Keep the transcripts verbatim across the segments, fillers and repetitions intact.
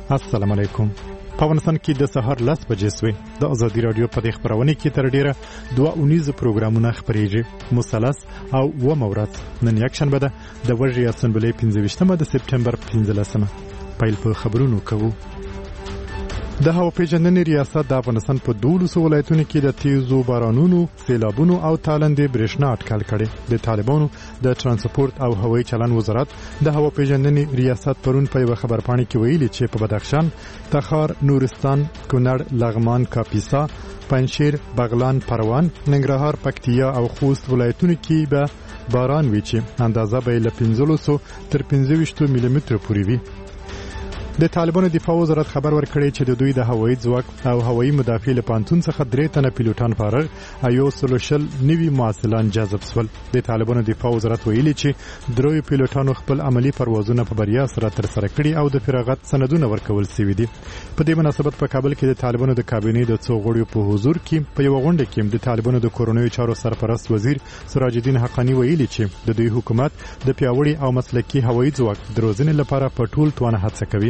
السلام علیکم. په افغانستان کې د سهار لس بجې سوې د ازادي رادیو په دې خبرونه کې تر ډیره دوه اونیز پروګرامونه خبرېږي. مثلث او و مورات نن یک شنبه ده د وژې اسمبلی پنځه ویشتمه د سپټمبر پنځلسمه. پیل په خبرونو کوو. د هوا پیژندنې ریاست د افغانستان په دولسو ولایتونو کې د تیزو بارانونو، سیلابونو او تالندې برېښنا اټکل کړي. د طالبانو د ترانسپورت او هوایي چلن وزارت د هوا پیژندنې ریاست پرون په یو خبرپاڼه کې ویلي چې په بدخشان، تخار، نورستان، کونړ، لغمان، کاپیسا، پنجشیر، بغلان، پروان، ننګرهار، پکتیا او خوست ولایتونو کې به باران وي چې اندازه به له پنځلسو تر پنځه ویشتو ملي مترو پورې وي. د طالبانو دفاع وزارت خبر ورکړی چې د دوی د هوایي ځواک او هوایي مدافع له پانتون څخه درې تنه پیلوټان فارغ او یو سل شل نوي معسلان جذب شول. د طالبانو دفاع وزارت ویلي چې دروي پیلوټانو خپل عملی پروازونه په بریا سره تر سره کړي او د فراغت سندونه ورکول شوي دي. په دې مناسبت په کابل کې د طالبانو د کابینې د څو غړیو په حضور کې په یو غونډه کې د طالبانو د کورونیو چارو سرپرست وزیر سراج الدین حقانی ویلي چې د دوی حکومت د پیاوړي او مسلکي هوایي ځواک د روزنې لپاره په ټول توان هڅه کوي.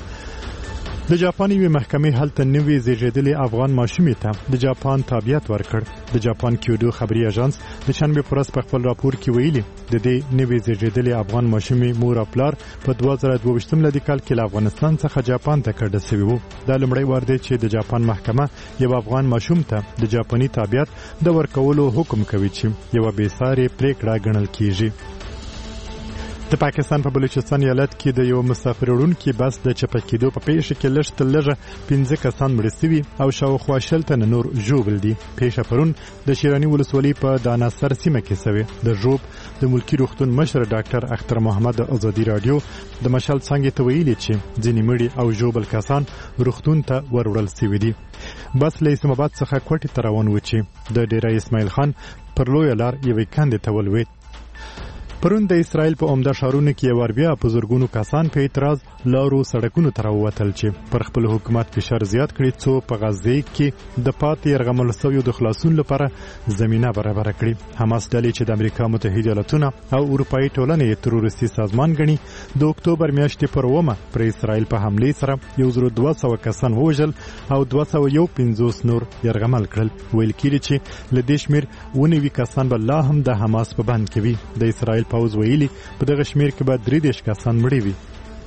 د جاپان یوې محکمې هلته نوې زیږېدلې افغان ماشومې ته د جاپان تابعیت ورکړ. د جاپان کیوډو خبري اژانس د شنبه پر ورځ په خپل راپور کې ویلي د دې نوې زیږېدلې افغان ماشومې مور او پلار په دوه زره دوه ویشتم لدیکال کې له افغانستان څخه جاپان ته کډه شوی وو. دا لومړی وار دی چې د جاپان محکمه یو افغان ماشوم ته د جاپاني تابعیت د ورکولو حکم کوي چې یو بې ساري پریکړه ګڼل کیږي. د پاکستان په بلوچستان ایالت کې د یو مسافر وړونکي بس د چپه کېدو په پیښه کې لږ تر لږه پنځه کسان مړه شوي او شاوخوا شل تنه نور ژوبل دي. پیښه پرون د شیراني ولسوالۍ په داناسر سیمه کې شوې. د ژوب د ملکی روغتون مشر ډاکټر اختر محمد د ازادي رادیو د مشال څنګه ته ویلي چې ځینې مړي او ژوبل کسان روغتون ته وروړل شوي دي. بس له اسلام آباد څخه کوټې ته روان و چې د ډیره اسماعیل خان پر لویه لار یوې کندې ته ولوېد. پرون د اسرائیل په عمده ښارونو کې یو بیا په زرګونو کسان په اعتراض لارو سړکونو ته راووتل چې پر خپل حکومت فشار زیات کړي څو په غزه کې د پاتې یرغمل شویو د خلاصون لپاره زمینه برابر کړي. حماس ډلې چې د امریکا متحده ایالاتونو او اروپایي ټولنې تروریستي سازمان ګڼي د اکتوبر میاشتې پر اوومه پر اسرائیل په حمله سره یو زر دوه سوه کسان ووژل او دوه سوه یو پنځوس نور یرغمل کړل. ویل کېږي چې له دې شمېر اووه نوي کسان به لا هم د حماس په بند کې وي. د اسرائیل پوځ ویلي په دغه شمېر کې به درې دېرش کسان مړي وي.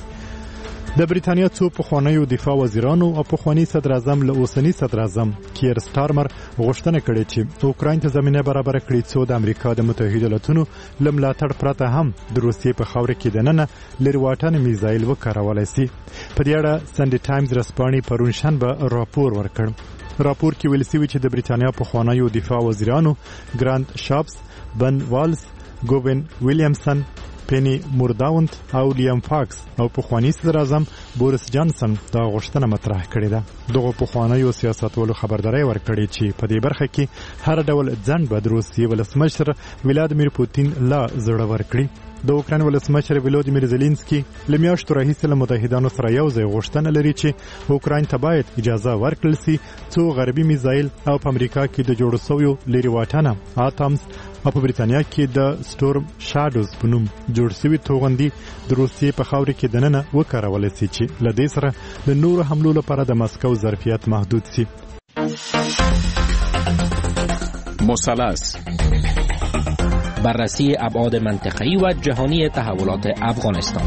د بریتانیا څو پخوانیو دفاع وزیرانو او پخوانی صدر اعظم له اوسنی صدر اعظم کیر سټارمر غوښتنه کړې چې اوکراین ته زمینه برابر کړي څو د امریکا د متحده ایالاتونو له ملاتړ پرته هم د روسیې په خاوره کې دننه لرې واټن میزایل وکارولی شي. په دې اړه سنډي ټایمز رسپانې پرون شنبه راپور ورکړ. راپور کې ویل شوي چې د بریتانیا پخوانیو دفاع وزیرانو ګرانت شاپس، بن والز، ګوین ویلیامسن، پینی مورداونت او لیام فاکس او پخوانی صدر اعظم بوریس جانسن دا غوښتنه مطرح کړې ده. دغه پخوانیو سیاستوالو خبرداري ورکړې چې په دې برخه کې هر ډول ځنډ به د روسیې ولسمشر ولادیمیر پوتین لا زړه ورکړي. د اوکراین ولسمشر ولادیمیر زيلنسکي له میاشتو راهیسې له متحدانو سره یو ځای غوښتنه لري چې اوکراین ته باید اجازه ورکړل شي څو غربي میزایل او په امریکا کې د جوړ شویو لري واټنه اتمز او په بریتانیا کې د سټورم شادوز په نوم جوړ شوي توغندي د روسیې په خاوره کې دننه وکارول شي چې له دې سره د نورو حملو لپاره د مسکو ظرفیت محدود شي. مثلث بررسی ابعاد منطقه‌ای و جهانی تحولات افغانستان.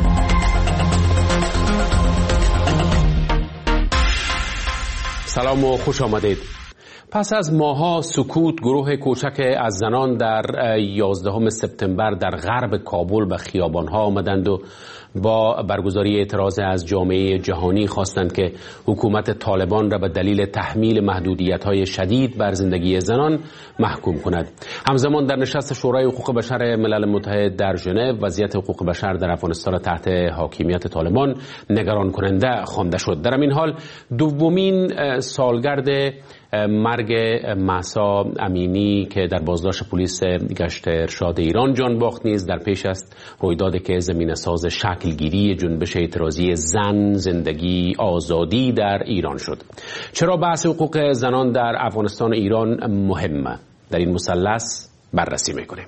سلام و خوش آمدید. پس از ماه‌ها سکوت، گروه کوچک از زنان در یازدهم سپتامبر در غرب کابل به خیابان‌ها آمدند و با برگزاری اعتراض از جامعه جهانی خواستند که حکومت طالبان را به دلیل تحمیل محدودیت‌های شدید بر زندگی زنان محکوم کند. همزمان در نشست شورای حقوق بشر ملل متحد در ژنو وضعیت حقوق بشر در افغانستان تحت حاکمیت طالبان نگران کننده خوانده شد. در این حال دومین سالگرد مرگ مهسا امینی که در بازداشت پلیس گشت ارشاد ایران جان باخت نیز در پیش است. رویدادی که زمینه‌ساز شکلگیری جنبش اعتراضی زن، زندگی، آزادی در ایران شد. چرا بحث حقوق زنان در افغانستان و ایران مهمه؟ در این مثلث بررسی میکنیم.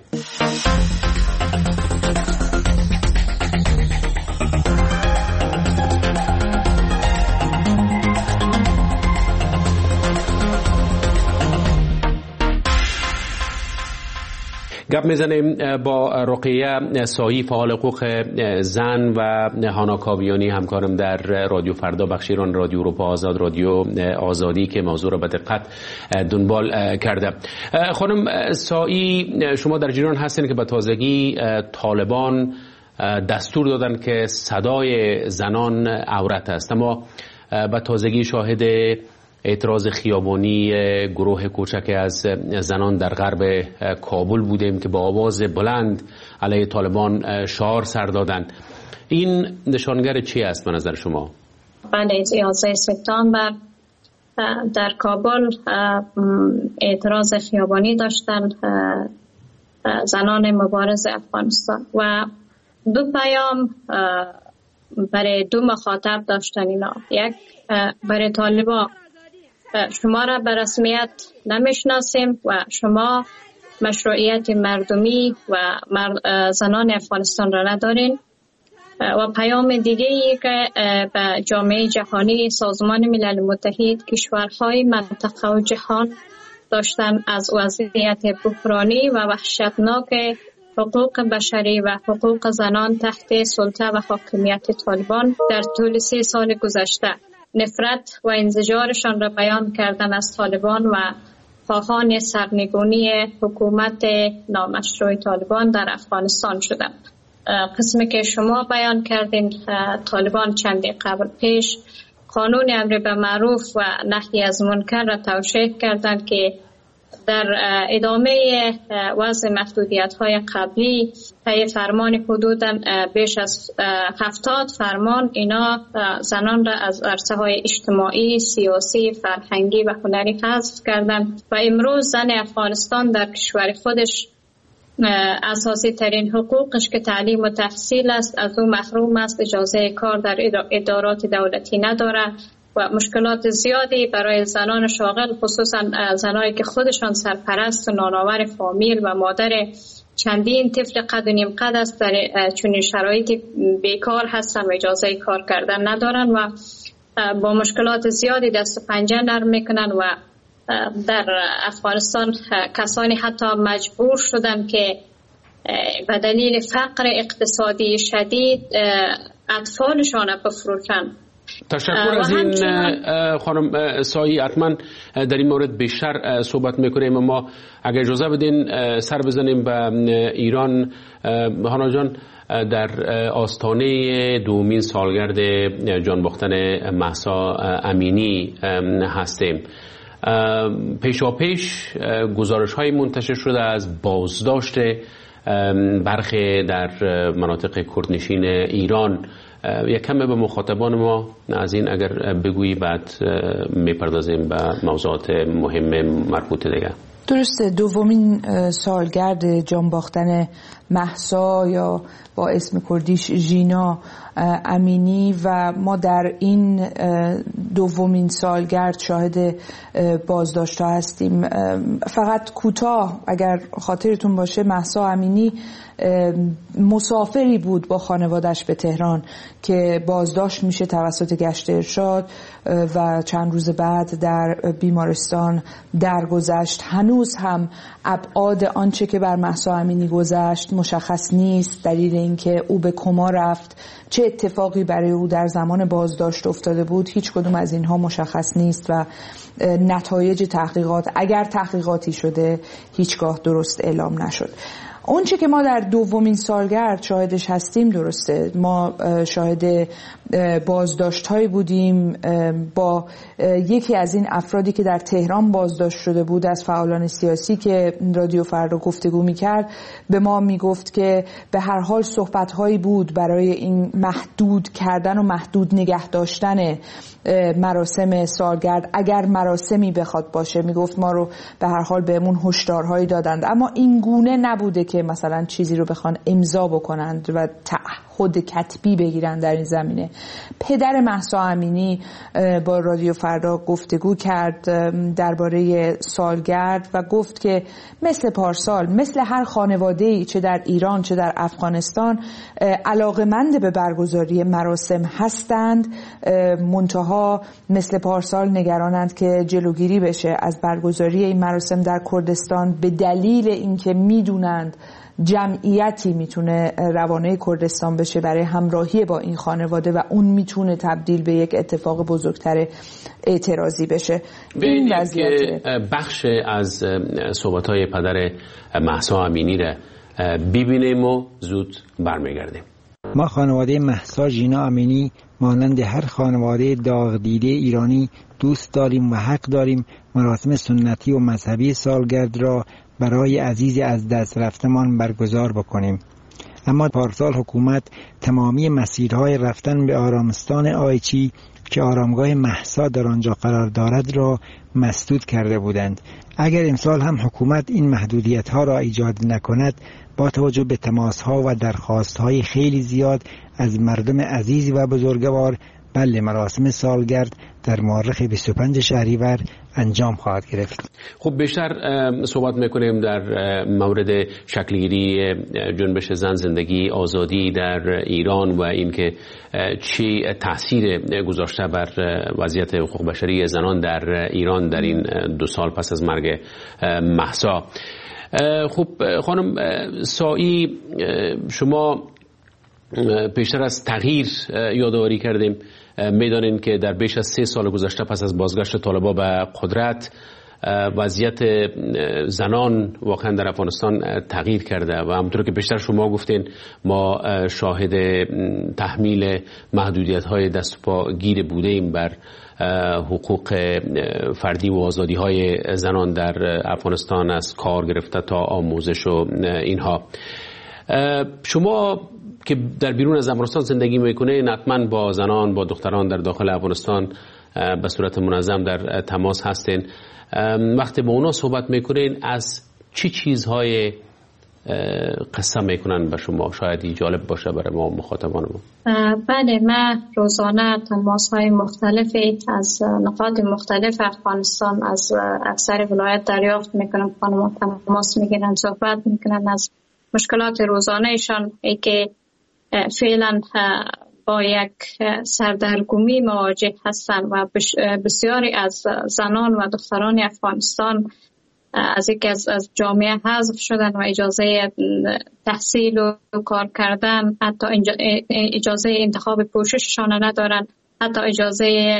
گپ میزنیم با رقیه سایی، فعال حقوق زن، و هانا کاویانی همکارم در رادیو فردا، بخش ایران رادیو اروپا آزاد، رادیو آزادی که موضوع را به دقت دنبال کرده. خانم سایی، شما در جریان هستین که به تازگی طالبان دستور دادن که صدای زنان عورت است، اما به تازگی شاهد اعتراض خیابانی گروه کوچک از زنان در غرب کابل بودیم که با آواز بلند علیه طالبان شعار سر دادند. این نشانگر چی است به نظر شما؟ بله، یازده سپتامبر در کابل اعتراض خیابانی داشتن زنان مبارز افغانستان و دو پیام برای دو مخاطب داشتن اینا. یک، برای طالبان شما را به رسمیت نمیشناسیم و شما مشروعیت مردمی و زنان افغانستان را ندارین. و پیام دیگه ای که به جامعه جهانی، سازمان ملل متحد، کشورهای منطقه و جهان داشتن از وضعیت بحرانی و وحشتناک حقوق بشری و حقوق زنان تحت سلطه و حاکمیت طالبان در طول سه سال گذشته نفرت و انزجارشان را بیان کردن از طالبان و خواهان سرنگونی حکومت نامشروع طالبان در افغانستان شدند. قسمی که شما بیان کردین، طالبان چندی قبل پیش قانون امر به معروف و نهی از منکر را توشیح کردند که در ادامه وضع محدودیت‌های قبلی طی فرمان حدوداً بیش از هفتاد فرمان اینا زنان را از عرصه‌های اجتماعی، سیاسی، فرهنگی و هنری حذف کردند و امروز زن افغانستان در کشور خودش اساسی ترین حقوقش که تعلیم و تحصیل است از او محروم است، اجازه کار در ادارات دولتی نداره و مشکلات زیادی برای زنان شاغل، خصوصا زنانی که خودشان سرپرست و نانآور فامیل و مادر چندین طفل قد و نیم قد است، در چنین شرایطی بیکار هستن و اجازه کار کردن ندارن و با مشکلات زیادی دست و پنجه نرم میکنن و در افغانستان کسانی حتی مجبور شدن که به دلیل فقر اقتصادی شدید اطفالشان بفروشن. تشکر از این خانم سایی. حتما در این مورد بیشتر صحبت میکنیم، اما اگر اجازه بدین سر بزنیم به ایران. هانا جان، در آستانه دومین سالگرد جان باختن مهسا امینی هستیم. پیشاپیش گزارش های منتشر شده از بازداشت برخی در مناطق کردنشین ایران. یک کمی به مخاطبان ما از این اگر بگویی، بعد میپردازیم به موضوعات مهم مربوط دیگه. درسته، دومین سالگرد جان باختن مهسا یا با اسم کردیش ژینا امینی و ما در این دومین سالگرد شاهد بازداشت‌ها هستیم. فقط کوتاه اگر خاطرتون باشه، مهسا امینی مسافری بود با خانواده‌اش به تهران که بازداشت میشه توسط گشت ارشاد و چند روز بعد در بیمارستان درگذشت. هنوز هم ابعاد آنچه که بر مهسا امینی گذشت مشخص نیست. دلیل اینکه او به کما رفت، چه اتفاقی برای او در زمان بازداشت افتاده بود، هیچ کدوم از اینها مشخص نیست و نتایج تحقیقات، اگر تحقیقاتی شده، هیچگاه درست اعلام نشد. اون چه که ما در دومین سالگرد شاهدش هستیم، درسته، ما شاهد بازداشت هایی بودیم با یکی از این افرادی که در تهران بازداشت شده بود، از فعالان سیاسی که رادیو فردا گفتگو میکرد، به ما میگفت که به هر حال صحبت هایی بود برای این محدود کردن و محدود نگه داشتن مراسم سالگرد. اگر مراسمی بخواد باشه، میگفت ما رو به هر حال بهمون هشدارهایی دادند، اما این گونه نبوده که مثلا چیزی رو بخوان امضا بکنند و تعهد تعهد کتبی بگیرن در این زمینه. پدر مهسا امینی با رادیو فردا گفتگو کرد درباره سالگرد و گفت که مثل پارسال، مثل هر خانواده‌ای چه در ایران چه در افغانستان علاقه‌مند به برگزاری مراسم هستند، منتها مثل پارسال نگرانند که جلوگیری بشه از برگزاری این مراسم در کردستان به دلیل اینکه میدونند جمعیتی میتونه روانه کردستان بشه برای همراهی با این خانواده و اون میتونه تبدیل به یک اتفاق بزرگتر اعتراضی بشه. این وضعیت بخش از صحبت‌های پدر مهسا امینی را ببینیم و زود برمیگردیم. ما خانواده مهسا ژینا امینی مانند هر خانواده داغ دیده ایرانی دوست داریم و حق داریم مراسم سنتی و مذهبی سالگرد را برای عزیز از دست رفتمان برگزار بکنیم. اما پارسال حکومت تمامی مسیرهای رفتن به آرامستان آیچی که آرامگاه مهسا در آنجا قرار دارد را مسدود کرده بودند. اگر امسال هم حکومت این محدودیت ها را ایجاد نکند، با توجه به تماس ها و درخواست های خیلی زیاد از مردم عزیز و بزرگوار، بله مراسم سالگرد در مورخ بیست و پنج شهریور انجام خواهد گرفت. خب بیشتر صحبت میکنیم در مورد شکلگیری جنبش زن زندگی آزادی در ایران و اینکه چی تاثیر گذاشته بر وضعیت حقوق بشری زنان در ایران در این دو سال پس از مرگ مهسا. خب خانم سایی، شما پیشتر از تغییر یادآوری کردیم. میدانین که در بیش از سه سال گذشته پس از بازگشت طالبان به قدرت وضعیت زنان واقعا در افغانستان تغییر کرده و همونطور که بیشتر شما گفتین ما شاهد تحمیل محدودیت‌های دست و پا گیر بودیم بر حقوق فردی و آزادی‌های زنان در افغانستان، از کار گرفته تا آموزش و اینها. شما که در بیرون از افغانستان زندگی میکنه حتما با زنان، با دختران در داخل افغانستان به صورت منظم در تماس هستین. وقتی با اونا صحبت میکنین از چی چیزهای قصه میکنن به شما؟ شاید جالب باشه برای ما مخاطبان ما. بله، من روزانه تماس های مختلفی از نقاط مختلف افغانستان از اکثر ولایت دریافت میکنم. خانم تماس میگیرن، صحبت میکنن از مشکلات روزانهشان که فعلا با یک سردرگمی مواجه هستند و بسیاری از زنان و دختران افغانستان از یک از, از جامعه حذف شدن و اجازه تحصیل و کار کردن، حتی اجازه انتخاب پوشششان ندارن، حتی اجازه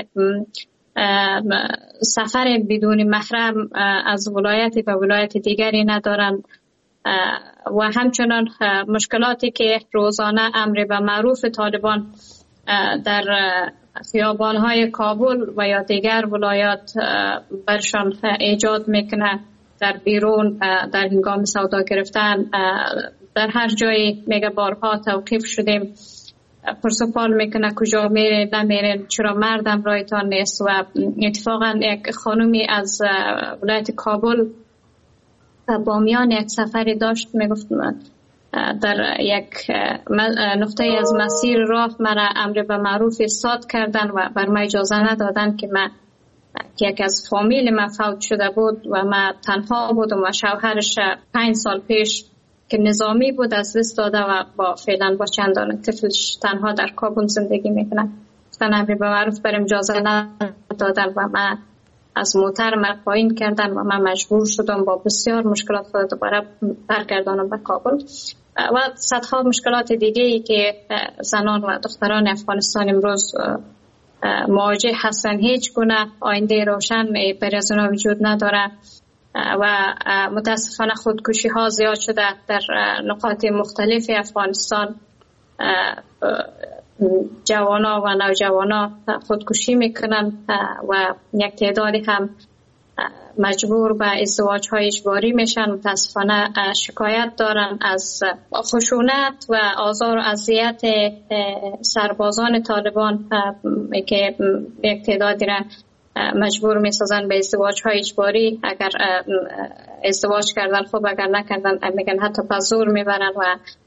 سفر بدون محرم از ولایتی به ولایت دیگری ندارن و همچنان مشکلاتی که روزانه امر به معروف طالبان در خیابان‌های کابل و یا دیگر ولایات برشان ایجاد میکنه، در بیرون در هنگام سودا گرفتن در هر جایی میگه بارها توقیف شدیم، پرسپال میکنه کجا میره نمیره، چرا مردم رایتان نیست. و اتفاقا یک خانومی از ولایت کابل با میان یک سفری داشت، میگفت در یک نقطه از مسیر راه مرا امر به معروف ایستاد کردن و بر من اجازه ندادن که من که یک از فامیل من فوت شده بود و من تنها بودم و شوهرش پنج سال پیش که نظامی بود از دست داده و با فعلا با چندان طفلش تنها در کابل زندگی میکنه. گفتن امر به معروف برم اجازه ندادن و من از موتر من پایین کردن و من مجبور شدم با بسیار مشکلات خود دوباره برگردانم به کابل و صدها مشکلات دیگه ای که زنان و دختران افغانستان امروز مواجه هستن. هیچ گونه آینده روشن برای از اونا وجود نداره و متاسفانه خودکشی ها زیاد شده در نقاط مختلف افغانستان. جوانا و نوجوانا خودکشی میکنن و یک تعدادی هم مجبور به ازدواج های اجباری میشن. متاسفانه شکایت دارن از خشونت و آزار و اذیت سربازان طالبان که یک تعدادی را مجبور میسازن به ازدواج های اجباری. اگر ازدواج کردن خوب، اگر نکردن میگن حتی به زور میبرن و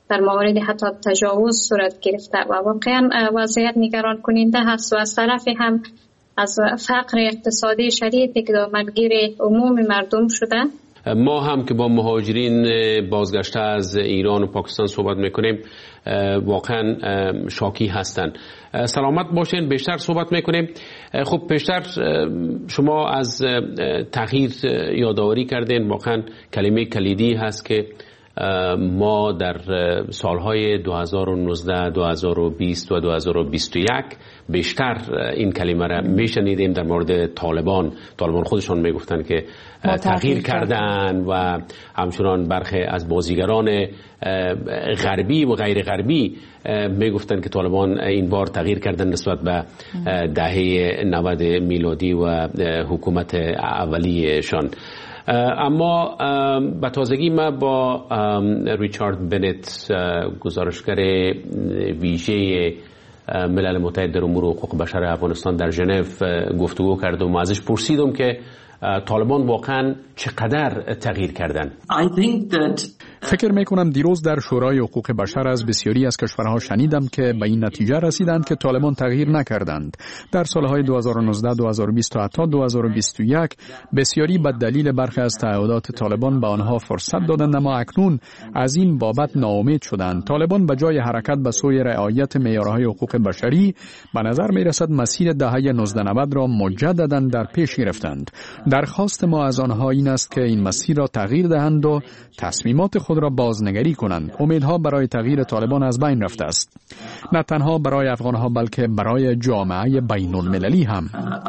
در موارد حتی تجاوز صورت گرفته و واقعا وضعیت نگران کننده هست و از طرفی هم از فقر اقتصادی شدیدی که دامنگیر عموم مردم شده. ما هم که با مهاجرین بازگشته از ایران و پاکستان صحبت میکنیم واقعا شاکی هستند. سلامت باشین، بیشتر صحبت میکنیم. خب بیشتر شما از تغییر یادآوری کردین، واقعا کلمه کلیدی هست که ما در سالهای دو هزار و نوزده، دو هزار و بیست و دو هزار و بیست و یک بیشتر این کلمه را میشنیدیم در مورد طالبان. طالبان خودشان میگفتن که تغییر کردن و همچنان برخی از بازیگران غربی و غیر غربی میگفتن که طالبان این بار تغییر کردن نسبت به دهه نود میلادی و حکومت اولیشان. اما به تازگی ما با ریچارد بنت، گزارشگر ویژه ملل متحد در امور حقوق بشر افغانستان در ژنو گفتگو کردم و ازش پرسیدم که طالبان واقعا چقدر تغییر کردن. فکر میکنم دیروز در شورای حقوق بشر از بسیاری از کشورها شنیدم که به این نتیجه رسیدند که طالبان تغییر نکردند. در سالهای دو هزار و نوزده، دو هزار و بیست و حتی دو هزار و بیست و یک بسیاری به دلیل برخی از تعهدات طالبان به آنها فرصت دادند، اما اکنون از این بابت ناامید شدند. طالبان به جای حرکت به سوی رعایت معیارهای حقوق بشری به نظر میرسد مسیر دهه نوزده نود را مجددا در پیش گرفتند. درخواست ما از آنها این است که این مسیر را تغییر دهند و تصمیمات خود را بازنگری کنند. امیدها برای تغییر طالبان از بین رفته است، نه تنها برای افغانها بلکه برای جامعه بین المللی هم.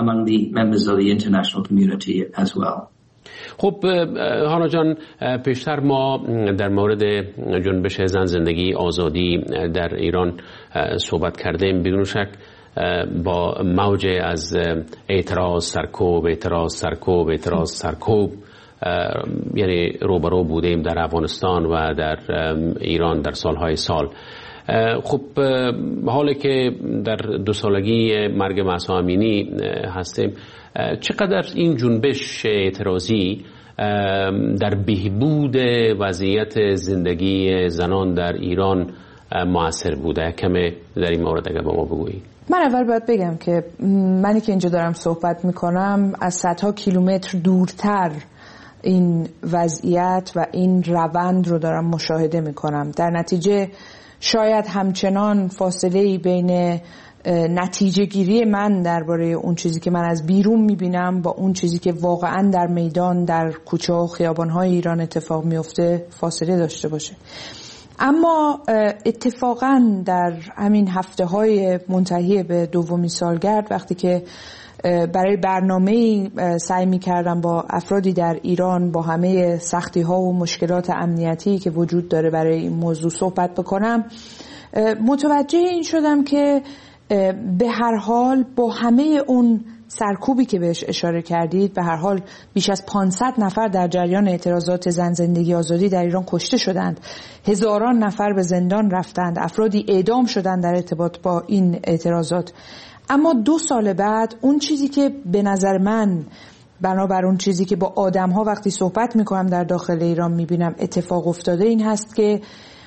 خب هانا جان، پیشتر ما در مورد جنبش زن زندگی آزادی در ایران صحبت کردیم. بدون شک با موج از اعتراض سرکوب اعتراض سرکوب اعتراض سرکوب یعنی روبرو بودیم در افغانستان و در ایران در سالهای سال. خب حالی که در دو سالگی مرگ مهسا امینی هستیم، چقدر این جنبش اعتراضی در بهبود وضعیت زندگی زنان در ایران مؤثر بوده؟ کمی در این مورد اگر با ما بگویی. من اول باید بگم که منی که اینجا دارم صحبت میکنم از صدها کیلومتر دورتر این وضعیت و این روند رو دارم مشاهده میکنم. در نتیجه شاید همچنان فاصله‌ای بین نتیجه گیری من درباره اون چیزی که من از بیرون میبینم با اون چیزی که واقعا در میدان در کوچه و خیابان‌های ایران اتفاق میفته فاصله داشته باشه. اما اتفاقا در همین هفته‌های منتهی به دومین سالگرد، وقتی که برای برنامه‌ای سعی می‌کردم با افرادی در ایران با همه سختی‌ها و مشکلات امنیتی که وجود داره برای این موضوع صحبت بکنم، متوجه این شدم که به هر حال با همه اون سرکوبی که بهش اشاره کردید، به هر حال بیش از پانصد نفر در جریان اعتراضات زن زندگی آزادی در ایران کشته شدند، هزاران نفر به زندان رفتند، افرادی اعدام شدند در ارتباط با این اعتراضات. اما دو سال بعد اون چیزی که به نظر من بنابر اون چیزی که با آدم‌ها وقتی صحبت می‌کنم در داخل ایران می‌بینم اتفاق افتاده این هست که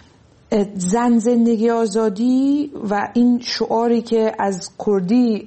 زن زندگی آزادی و این شعاری که از کردی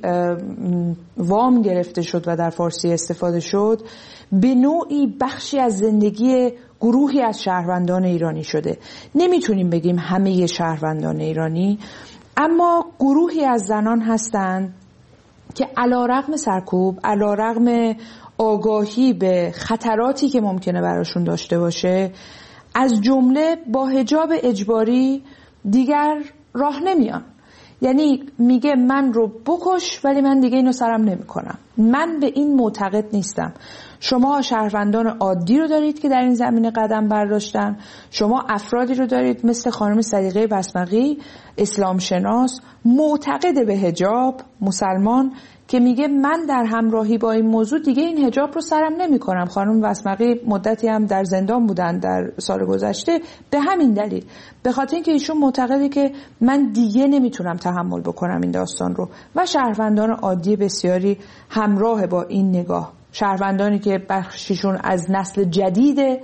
وام گرفته شد و در فارسی استفاده شد به نوعی بخشی از زندگی گروهی از شهروندان ایرانی شده. نمیتونیم بگیم همه شهروندان ایرانی، اما گروهی از زنان هستند که علیرغم سرکوب، علیرغم آگاهی به خطراتی که ممکنه براشون داشته باشه، از جمله با حجاب اجباری دیگر راه نمیان. یعنی میگه من رو بکش ولی من دیگه اینو سرم نمی کنم. من به این معتقد نیستم. شما شهروندان عادی رو دارید که در این زمینه قدم برداشتن، شما افرادی رو دارید مثل خانم صدیقه بسمقی، اسلام شناس، معتقد به حجاب، مسلمان، که میگه من در همراهی با این موضوع دیگه این حجاب رو سرم نمی کنم. خانم بسمقی مدتی هم در زندان بودن در سال گذشته به همین دلیل، به خاطر اینکه ایشون معتقده که من دیگه نمیتونم تحمل بکنم این داستان رو. و شهروندان عادی بسیاری همراه با این نگاه، شهروندانی که بخششون از نسل جدید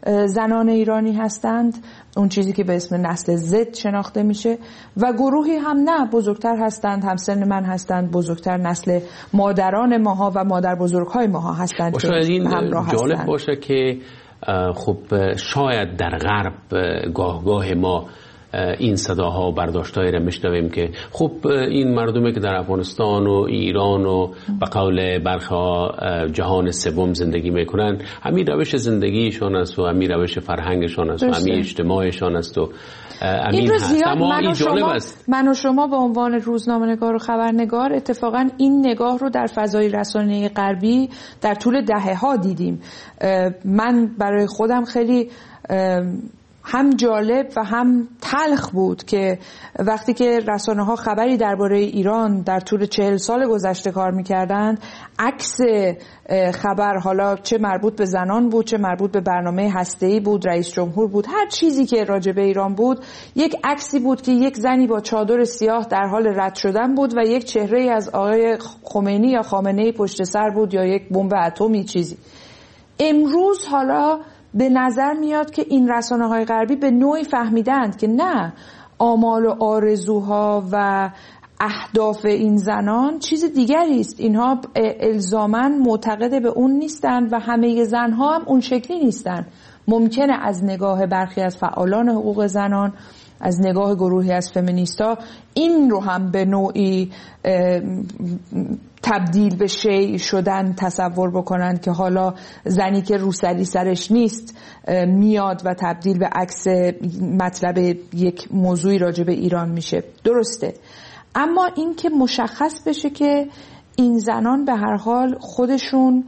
زنان ایرانی هستند، اون چیزی که به اسم نسل زد شناخته میشه، و گروهی هم نه بزرگتر هستند، هم سن من هستند، بزرگتر، نسل مادران ماها و مادر بزرگهای ماها هستند که همراه هستند. جالب باشه که خب شاید در غرب گاه گاه ما این صداها و برداشتایی را میشنویم که خب این مردمی که در افغانستان و ایران و به قول برخا جهان سوم زندگی میکنن، همین روش زندگیشان است و همین روش فرهنگشان است و همین اجتماعشان است و این هست. اما این جالب است. من و شما به عنوان روزنامه‌نگار و خبرنگار اتفاقا این نگاه رو در فضای رسانه‌ای غربی در طول دهه‌ها دیدیم. من برای خودم خیلی هم جالب و هم تلخ بود که وقتی که رسانه ها خبری درباره ایران در طول چهل سال گذشته کار میکردند، عکس خبر، حالا چه مربوط به زنان بود، چه مربوط به برنامه هسته‌ای بود، رئیس جمهور بود، هر چیزی که راجع به ایران بود، یک عکسی بود که یک زنی با چادر سیاه در حال رد شدن بود و یک چهره از آقای خمینی یا خامنه‌ای پشت سر بود یا یک بمب اتمی چیزی. امروز حالا به نظر میاد که این رسانه‌های غربی به نوعی فهمیدند که نه، آمال و آرزوها و اهداف این زنان چیز دیگری است. اینها الزاماً معتقد به اون نیستند و همه زنها هم اون شکلی نیستند. ممکنه از نگاه برخی از فعالان حقوق زنان، از نگاه گروهی از فمینیستا، این رو هم به نوعی تبدیل به شیء شدن تصور بکنند که حالا زنی که روسری سرش نیست میاد و تبدیل به عکس مطلب یک موضوعی راجع به ایران میشه. درسته، اما این که مشخص بشه که این زنان به هر حال خودشون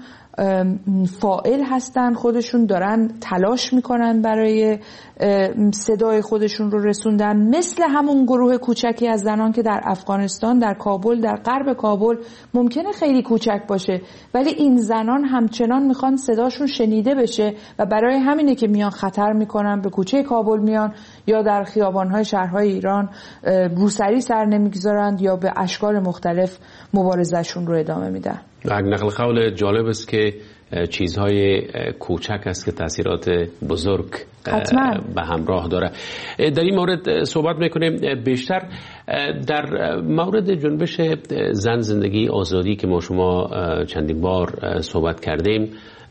فاعل هستن، خودشون دارن تلاش میکنن برای صدای خودشون رو رسوندن، مثل همون گروه کوچکی از زنان که در افغانستان، در کابل، در غرب کابل ممکنه خیلی کوچک باشه، ولی این زنان همچنان میخوان صداشون شنیده بشه و برای همینه که میان خطر میکنن، به کوچه کابل میان یا در خیابانهای شهرهای ایران روسری سر نمیگذارند یا به اشکال مختلف مبارزهشون رو ادامه میدن. نقل قول جالب است که چیزهای کوچک است که تاثیرات بزرگ به همراه داره. در این مورد صحبت میکنیم بیشتر. در مورد جنبش زن، زندگی، آزادی که ما شما چندین بار صحبت کردیم،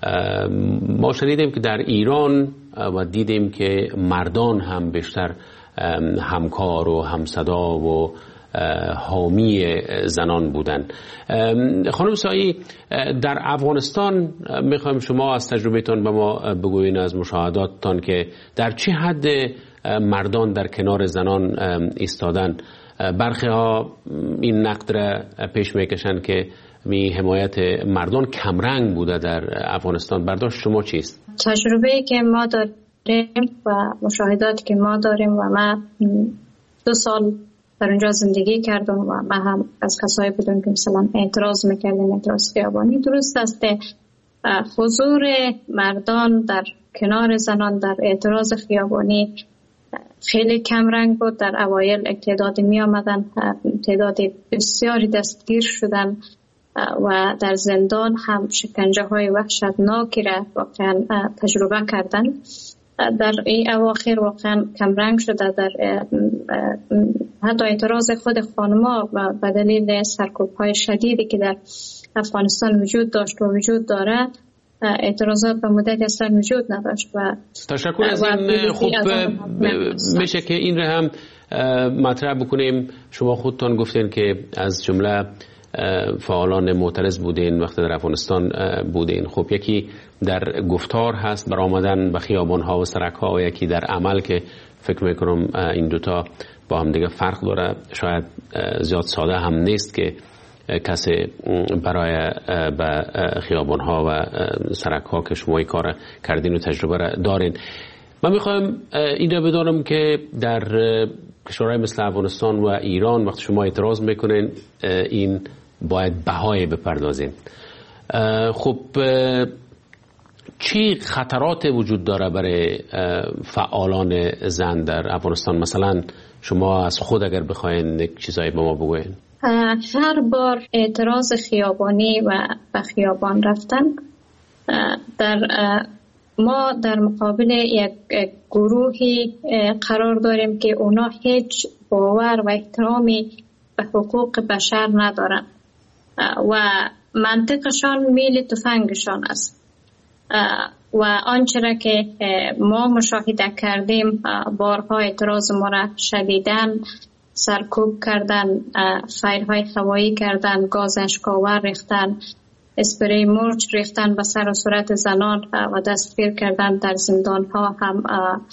ما شنیدیم که در ایران و دیدیم که مردان هم بیشتر همکار و همصدا و حامی زنان بودن. خانم سایی، در افغانستان میخوایم شما از تجربهتان به ما بگوین، از مشاهداتتان، که در چه حد مردان در کنار زنان ایستادن. برخی ها این نقد را پیش میکشن که می حمایت مردان کمرنگ بوده در افغانستان. برداشت شما چیست؟ تجربه‌ای که ما داریم و مشاهداتی که ما داریم و من دو سال در اونجا زندگی کردم و من هم از کسایی بودم که مثلا اعتراض میکردیم، اعتراض خیابانی. درست است حضور مردان در کنار زنان در اعتراض خیابانی خیلی کم رنگ بود. در اوایل تعدادی می آمدن، تعداد بسیاری دستگیر شدن و در زندان هم شکنجه های وحشتناکی را واقعا تجربه کردن. در این اواخر واقعا کمرنگ شده. در حتی اعتراض خود خانما و به دلیل سرکوب‌های شدیدی که در افغانستان وجود داشت و وجود داره، اعتراضات به مدت اصلا وجود نداشت. و تشکر از این. خوب میشه که این رو هم مطرح بکنیم. شما خودتان گفتین که از جمله فعالان معترض بودین وقتی در افغانستان بودین. خب یکی در گفتار هست بر آمدن به خیابان‌ها و سرک‌ها و یکی در عمل که فکر میکنم این دوتا با هم دیگه فرق داره. شاید زیاد ساده هم نیست که کسی برای به خیابان‌ها و سرک‌ها که شما این کار کردین و تجربه را دارین. من میخوایم این را بدانم که در کشورهای مثل افغانستان و ایران وقتی شما اعتراض میکنین این باید بهای بپردازین. خب چی خطرات وجود داره برای فعالان زن در افغانستان؟ مثلا شما از خود اگر بخواین یک چیزایی به ما بگوین. هر بار اعتراض خیابانی و به خیابان رفتن در ما در مقابل یک گروهی قرار داریم که اونا هیچ باور و احترامی به حقوق بشر ندارن و منطقشان میل تفنگشان است و آنچه را که ما مشاهده کردیم بارها اعتراض ما را شدیداً سرکوب کردن، فایرهای هوایی کردن، گاز اشک‌آور ریختن، اسپری مرچ ریختن به سر و صورت زنان و دستگیر کردن در زندان‌ها هم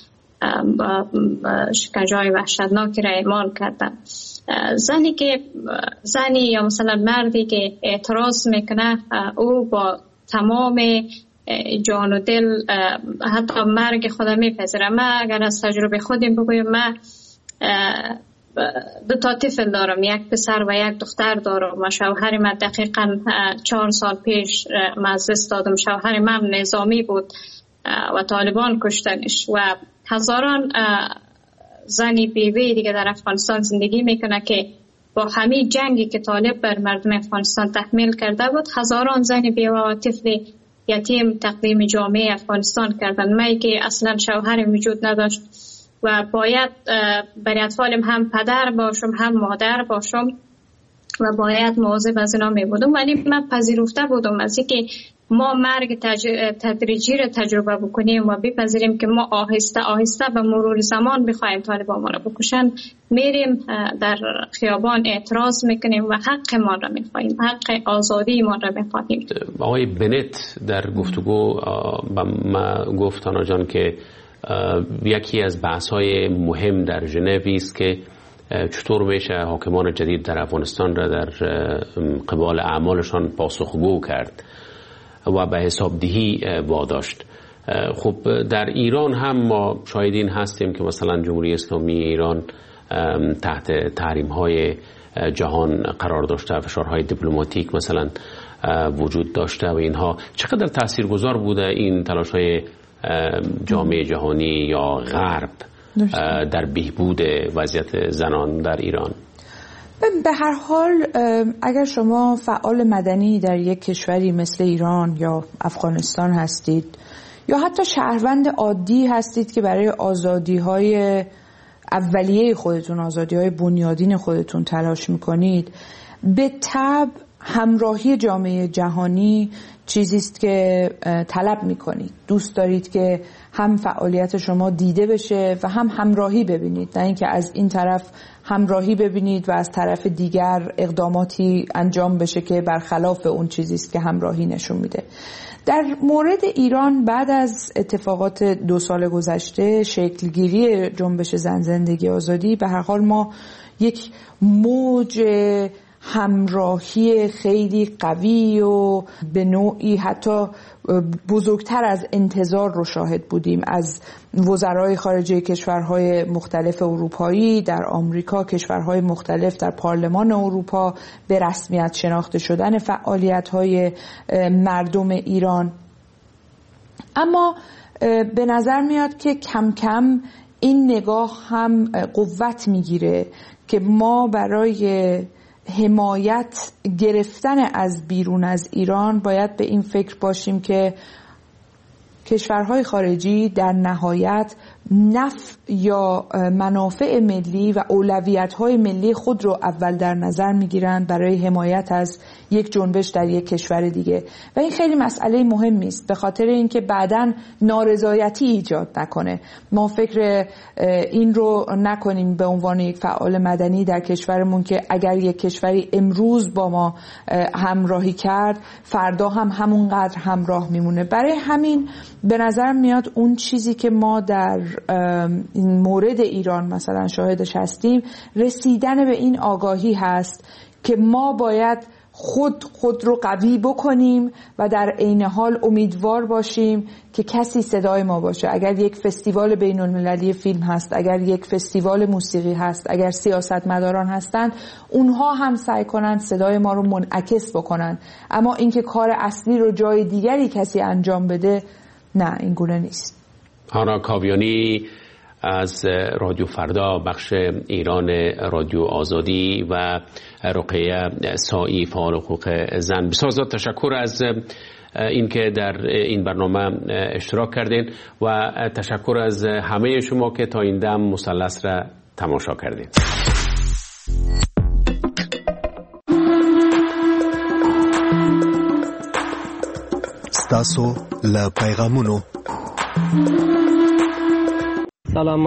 شکنجه‌های وحشتناکی را اعمال کردن. زنی که زنی یا مثلا مردی که اعتراض میکنه او با تمام جان و دل حتی مرگ خود میپذیره. من اگر از تجربه خودم بگویم، من دو تا طفل دارم، یک پسر و یک دختر دارم و شوهر من دقیقاً چهار سال پیش من از دست دادم. شوهر من نظامی بود و طالبان کشتنش و هزاران زنی بیوی دیگه در افغانستان زندگی میکنه که با همین جنگی که طالب بر مردم افغانستان تحمیل کرده بود هزاران زن بیوه و طفل یتیم تقدیم جامعه افغانستان کردن. من که اصلا شوهر وجود نداشت و باید برای اطفالم هم پدر باشم هم مادر باشم و باید مواظب از اینا می بودم، ولی من پذیرفته بودم از اینکه ما مرگ تج... تدریجی را تجربه بکنیم و بپذیریم که ما آهسته آهسته به مرور زمان بخوایم طالبان ما را بکشن. میریم در خیابان اعتراض میکنیم و حق ما را میخواهیم، حق آزادی ما را میخواهیم. آقای بنت در گفتگو با ما گفت آنا جان که یکی از بحث‌های مهم در ژنو است که چطور میشه حاکمان جدید در افغانستان را در قبال اعمالشان پاسخگو کرد و به حسابدهی واداشت. خب در ایران هم ما شاهدین هستیم که مثلا جمهوری اسلامی ایران تحت تحریم‌های جهان قرار داشته، فشارهای دیپلماتیک مثلا وجود داشته و اینها چقدر تاثیرگذار بوده این تلاش‌های جامعه جهانی یا غرب در بهبود وضعیت زنان در ایران؟ به هر حال اگر شما فعال مدنی در یک کشوری مثل ایران یا افغانستان هستید یا حتی شهروند عادی هستید که برای آزادی‌های اولیه خودتون، آزادی‌های بنیادین خودتون تلاش می‌کنید، به طبع همراهی جامعه جهانی چیزی است که طلب می‌کنید. دوست دارید که هم فعالیت شما دیده بشه و هم همراهی ببینید، نه اینکه از این طرف همراهی ببینید و از طرف دیگر اقداماتی انجام بشه که برخلاف اون چیزی است که همراهی نشون میده. در مورد ایران بعد از اتفاقات دو سال گذشته، شکلگیری جنبش زن زندگی آزادی، به هر حال ما یک موج همراهی خیلی قوی و به نوعی حتی بزرگتر از انتظار رو شاهد بودیم از وزرای خارجه کشورهای مختلف اروپایی، در آمریکا، کشورهای مختلف، در پارلمان اروپا به رسمیت شناخته شدن فعالیت‌های مردم ایران. اما به نظر میاد که کم کم این نگاه هم قوت میگیره که ما برای حمایت گرفتن از بیرون از ایران باید به این فکر باشیم که کشورهای خارجی در نهایت نفع یا منافع ملی و اولویت‌های ملی خود رو اول در نظر می‌گیرند برای حمایت از یک جنبش در یک کشور دیگه و این خیلی مسئله مهمی است به خاطر اینکه بعداً نارضایتی ایجاد نکنه. ما فکر این رو نکنیم به عنوان یک فعال مدنی در کشورمون که اگر یک کشوری امروز با ما همراهی کرد فردا هم همونقدر همراه میمونه. برای همین به نظر میاد اون چیزی که ما در این مورد ایران مثلا شاهدش هستیم رسیدن به این آگاهی هست که ما باید خود خود رو قوی بکنیم و در عین حال امیدوار باشیم که کسی صدای ما باشه. اگر یک فستیوال بین المللی فیلم هست، اگر یک فستیوال موسیقی هست، اگر سیاستمداران هستند، اونها هم سعی کنن صدای ما رو منعکس بکنن. اما اینکه کار اصلی رو جای دیگری کسی انجام بده، نه، این گونه نیست. آنا کاویانی از رادیو فردا بخش ایران رادیو آزادی و رقیه سایی فعال حقوق زن، بسیار زیاد تشکر از اینکه در این برنامه اشتراک کردین و تشکر از همه شما که تا این دم مثلث را تماشا کردین. ستاسو له پیغامونو. سلام،